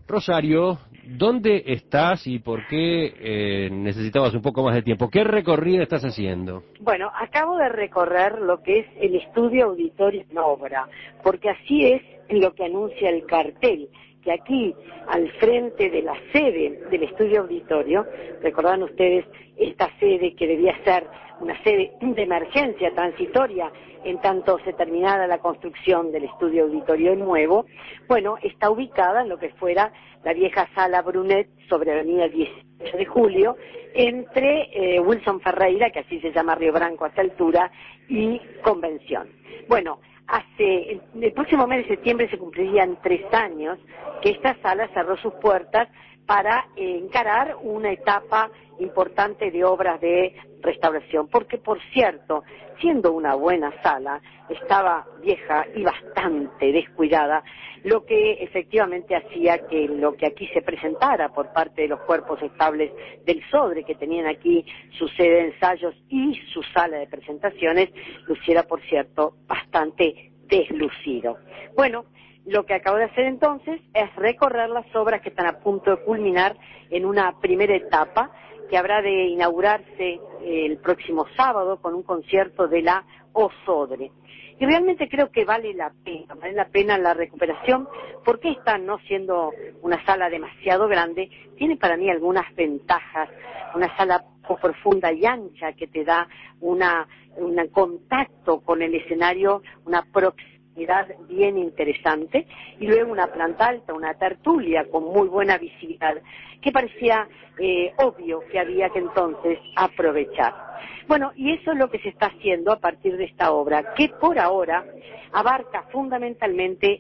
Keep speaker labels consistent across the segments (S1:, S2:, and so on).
S1: Rosario, ¿dónde estás y por qué necesitabas un poco más de tiempo? ¿Qué recorrido estás haciendo?
S2: Bueno, acabo de recorrer lo que es el estudio auditorio en obra, porque así es lo que anuncia el cartel, que aquí, al frente de la sede del estudio auditorio, recordarán ustedes esta sede que debía ser una sede de emergencia transitoria en tanto se terminara la construcción del estudio auditorio nuevo, bueno, está ubicada en lo que fuera la vieja sala Brunet sobre Avenida 18 de Julio, entre Wilson Ferreira, que así se llama Río Branco a esta altura, y Convención. Bueno, el próximo mes de septiembre se cumplirían 3 años que esta sala cerró sus puertas para encarar una etapa importante de obras de restauración, porque por cierto, siendo una buena sala, estaba vieja y bastante descuidada, lo que efectivamente hacía que lo que aquí se presentara por parte de los cuerpos estables del SODRE, que tenían aquí su sede de ensayos y su sala de presentaciones, luciera, por cierto, bastante deslucido. Bueno, lo que acabo de hacer entonces es recorrer las obras que están a punto de culminar en una primera etapa que habrá de inaugurarse el próximo sábado con un concierto de la OSODRE. Y realmente creo que vale la pena la recuperación, porque esta, no siendo una sala demasiado grande, tiene para mí algunas ventajas. Una sala poco profunda y ancha que te da un contacto con el escenario, una proximidad bien interesante, y luego una planta alta, una tertulia con muy buena visibilidad, que parecía obvio que había que entonces aprovechar. Bueno, y eso es lo que se está haciendo a partir de esta obra, que por ahora abarca fundamentalmente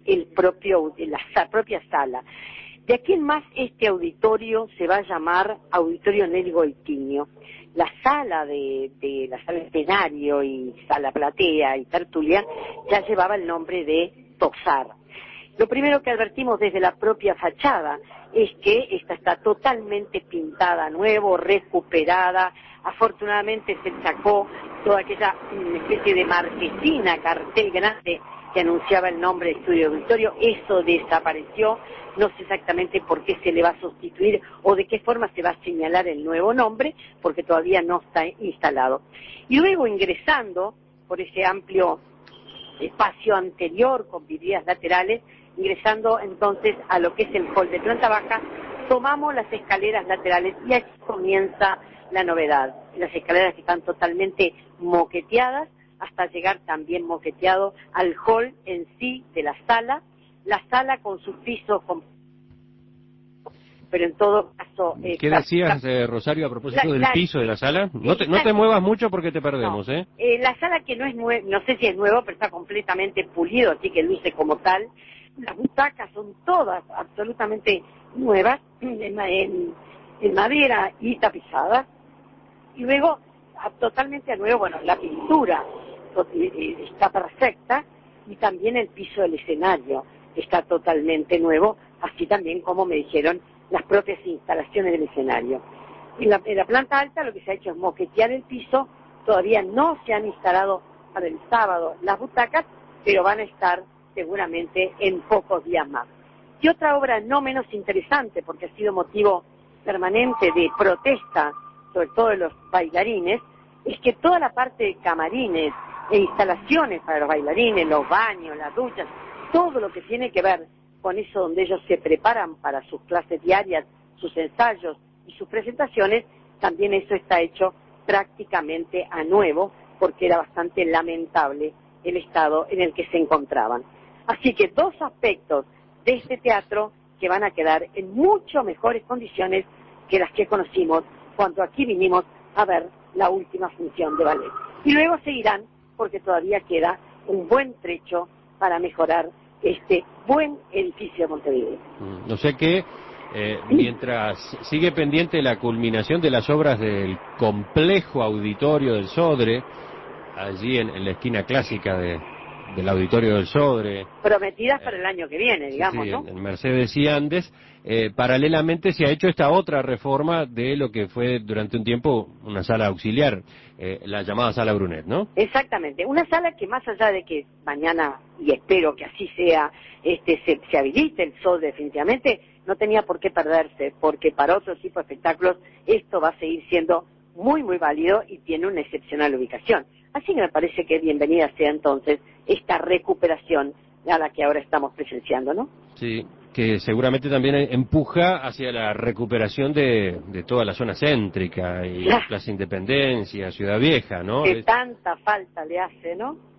S2: la propia sala. De aquí en más, este auditorio se va a llamar Auditorio Nelly Goitiño. La sala la sala escenario y sala platea y tertulia ya llevaba el nombre de Tosar. Lo primero que advertimos desde la propia fachada es que esta está totalmente pintada a nuevo, recuperada. Afortunadamente se sacó toda aquella especie de marquesina, cartel grande que anunciaba el nombre de Estudio Auditorio. Eso desapareció. No sé exactamente por qué se le va a sustituir o de qué forma se va a señalar el nuevo nombre, porque todavía no está instalado. Y luego, ingresando por ese amplio espacio anterior con vidrieras laterales, ingresando entonces a lo que es el hall de planta baja, tomamos las escaleras laterales y aquí comienza la novedad. Las escaleras que están totalmente moqueteadas, hasta llegar también moqueteado al hall en sí de la sala con sus pisos, pero en todo caso...
S1: ¿Qué decías, Rosario, a propósito del piso de la sala? No te muevas mucho porque te perdemos,
S2: no. La sala, que no es no sé si es nuevo, pero está completamente pulido, así que luce como tal. Las butacas son todas absolutamente nuevas, en madera y tapizadas. Y luego, totalmente a nuevo, bueno, la pintura está perfecta, y también el piso del escenario está totalmente nuevo, así también como me dijeron las propias instalaciones del escenario. En la planta alta lo que se ha hecho es moquetear el piso. Todavía no se han instalado para el sábado las butacas, pero van a estar seguramente en pocos días más. Y otra obra no menos interesante, porque ha sido motivo permanente de protesta, sobre todo de los bailarines, es que toda la parte de camarines e instalaciones para los bailarines, los baños, las duchas, todo lo que tiene que ver con eso donde ellos se preparan para sus clases diarias, sus ensayos y sus presentaciones, también eso está hecho prácticamente a nuevo, porque era bastante lamentable el estado en el que se encontraban. Así que 2 aspectos de este teatro que van a quedar en mucho mejores condiciones que las que conocimos cuando aquí vinimos a ver la última función de ballet. Y luego seguirán, porque todavía queda un buen trecho para mejorar este buen edificio de Montevideo.
S1: No sé qué, mientras sigue pendiente la culminación de las obras del complejo auditorio del SODRE, allí en la esquina clásica del auditorio del SODRE.
S2: Prometidas para el año que viene, digamos,
S1: sí,
S2: ¿no?
S1: En Mercedes y Andes. Paralelamente se ha hecho esta otra reforma de lo que fue durante un tiempo una sala auxiliar, la llamada Sala Brunet, ¿no?
S2: Exactamente, una sala que, más allá de que mañana, y espero que así sea, se habilite el sol definitivamente, no tenía por qué perderse, porque para otros tipos de espectáculos esto va a seguir siendo muy, muy válido y tiene una excepcional ubicación. Así que me parece que bienvenida sea entonces esta recuperación a la que ahora estamos presenciando, ¿no?
S1: Sí, que seguramente también empuja hacia la recuperación de toda la zona céntrica y
S2: Ya.
S1: Plaza Independencia, Ciudad Vieja, ¿no?
S2: Que tanta falta le hace, ¿no?